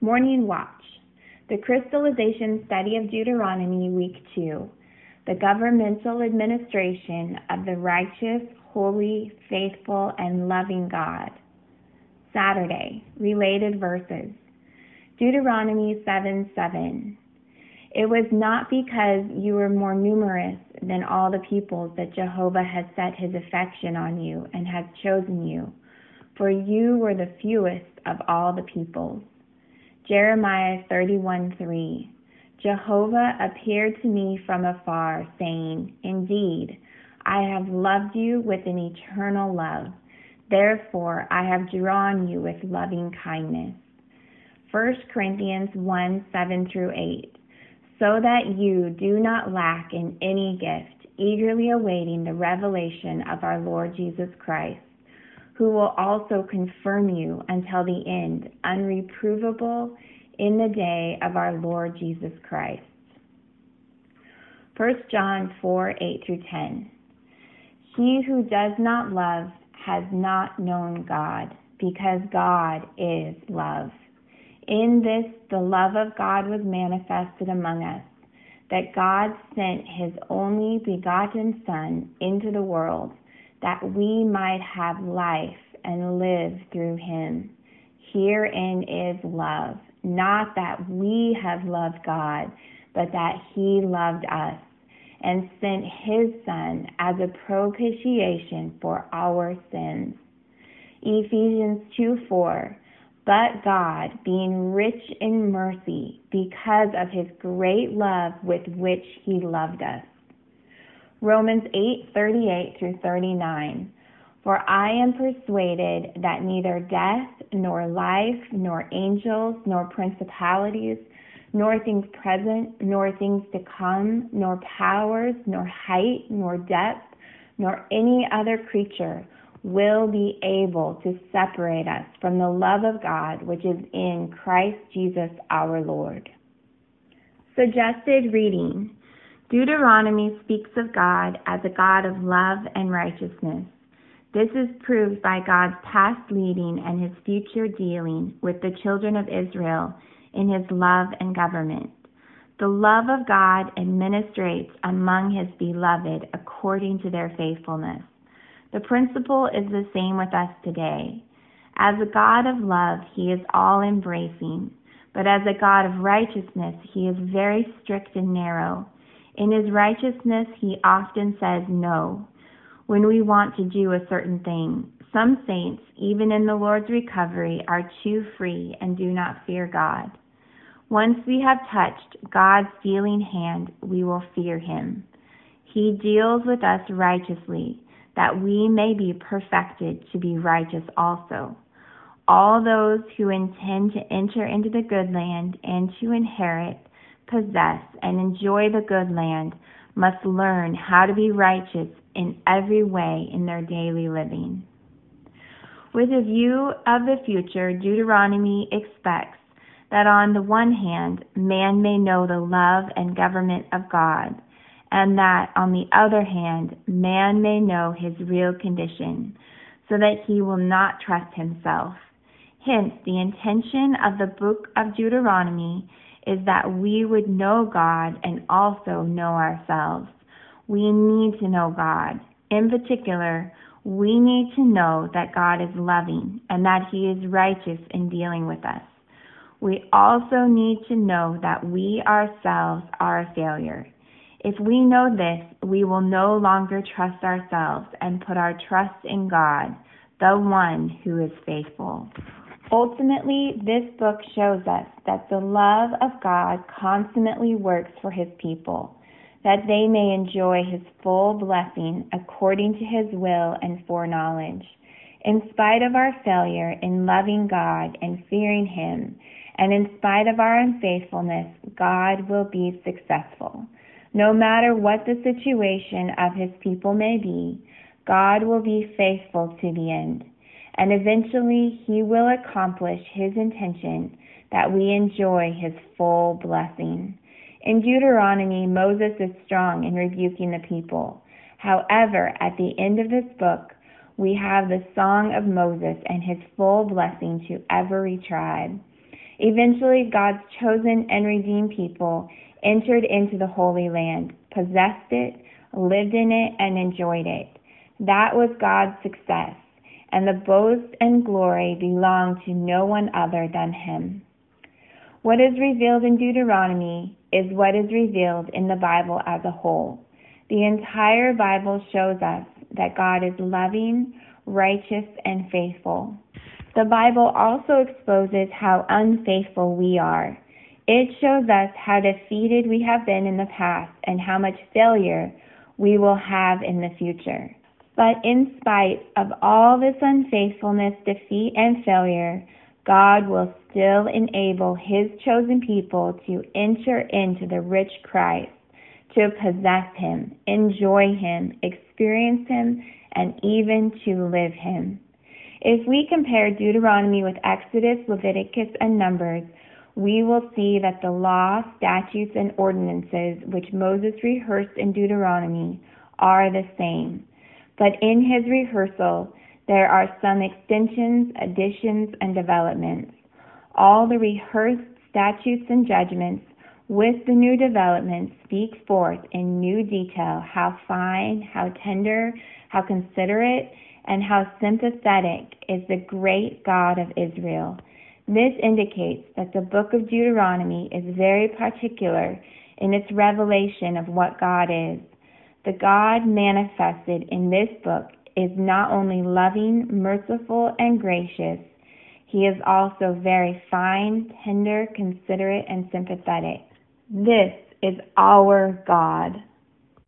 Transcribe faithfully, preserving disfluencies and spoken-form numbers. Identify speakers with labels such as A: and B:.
A: Morning Watch. The Crystallization Study of Deuteronomy, Week two. The Governmental Administration of the Righteous, Holy, Faithful, and Loving God. Saturday. Related Verses. Deuteronomy seven seven. It was not because you were more numerous than all the peoples that Jehovah had set his affection on you and had chosen you, for you were the fewest of all the peoples. Jeremiah thirty-one three. Jehovah appeared to me from afar, saying, Indeed, I have loved you with an eternal love. Therefore I have drawn you with loving kindness. First Corinthians one seven through eight. So that you do not lack in any gift, eagerly awaiting the revelation of our Lord Jesus Christ, who will also confirm you until the end, unreprovable in the day of our Lord Jesus Christ. First John four eight through ten. He who does not love has not known God, because God is love. In this the love of God was manifested among us, that God sent his only begotten Son into the world, that we might have life and live through him. Herein is love, not that we have loved God, but that he loved us, and sent his Son as a propitiation for our sins. Ephesians two four. But God, being rich in mercy, because of his great love with which he loved us. Romans eight thirty-eight through thirty-nine. For I am persuaded that neither death, nor life, nor angels, nor principalities, nor things present, nor things to come, nor powers, nor height, nor depth, nor any other creature will be able to separate us from the love of God which is in Christ Jesus our Lord. Suggested reading. Deuteronomy speaks of God as a God of love and righteousness. This is proved by God's past leading and his future dealing with the children of Israel in his love and government. The love of God administrates among his beloved according to their faithfulness. The principle is the same with us today. As a God of love, he is all-embracing, but as a God of righteousness, he is very strict and narrow. In his righteousness, he often says no when we want to do a certain thing. Some saints, even in the Lord's recovery, are too free and do not fear God. Once we have touched God's dealing hand, we will fear him. He deals with us righteously, that we may be perfected to be righteous also. All those who intend to enter into the good land and to inherit, possess, and enjoy the good land must learn how to be righteous in every way in their daily living. With a view of the future, Deuteronomy expects that on the one hand, man may know the love and government of God, and that, on the other hand, man may know his real condition, so that he will not trust himself. Hence, the intention of the book of Deuteronomy is that we would know God and also know ourselves. We need to know God. In particular, we need to know that God is loving and that he is righteous in dealing with us. We also need to know that we ourselves are a failure. If we know this, we will no longer trust ourselves and put our trust in God, the one who is faithful. Ultimately, this book shows us that the love of God consummately works for his people, that they may enjoy his full blessing according to his will and foreknowledge. In spite of our failure in loving God and fearing him, and in spite of our unfaithfulness, God will be successful. No matter what the situation of his people may be, God will be faithful to the end, and eventually he will accomplish his intention that we enjoy his full blessing. In Deuteronomy, Moses is strong in rebuking the people. However, at the end of this book, we have the song of Moses and his full blessing to every tribe. Eventually, God's chosen and redeemed people entered into the Holy Land, possessed it, lived in it, and enjoyed it. That was God's success, and the boast and glory belonged to no one other than Him. What is revealed in Deuteronomy is what is revealed in the Bible as a whole. The entire Bible shows us that God is loving, righteous, and faithful. The Bible also exposes how unfaithful we are. It shows us how defeated we have been in the past and how much failure we will have in the future. But in spite of all this unfaithfulness, defeat, and failure, God will still enable His chosen people to enter into the rich Christ, to possess Him, enjoy Him, experience Him, and even to live Him. If we compare Deuteronomy with Exodus, Leviticus, and Numbers, we will see that the law, statutes, and ordinances which Moses rehearsed in Deuteronomy are the same. But in his rehearsal, there are some extensions, additions, and developments. All the rehearsed statutes and judgments with the new developments speak forth in new detail how fine, how tender, how considerate, and how sympathetic is the great God of Israel. This indicates that the book of Deuteronomy is very particular in its revelation of what God is. The God manifested in this book is not only loving, merciful, and gracious, He is also very fine, tender, considerate, and sympathetic. This is our God.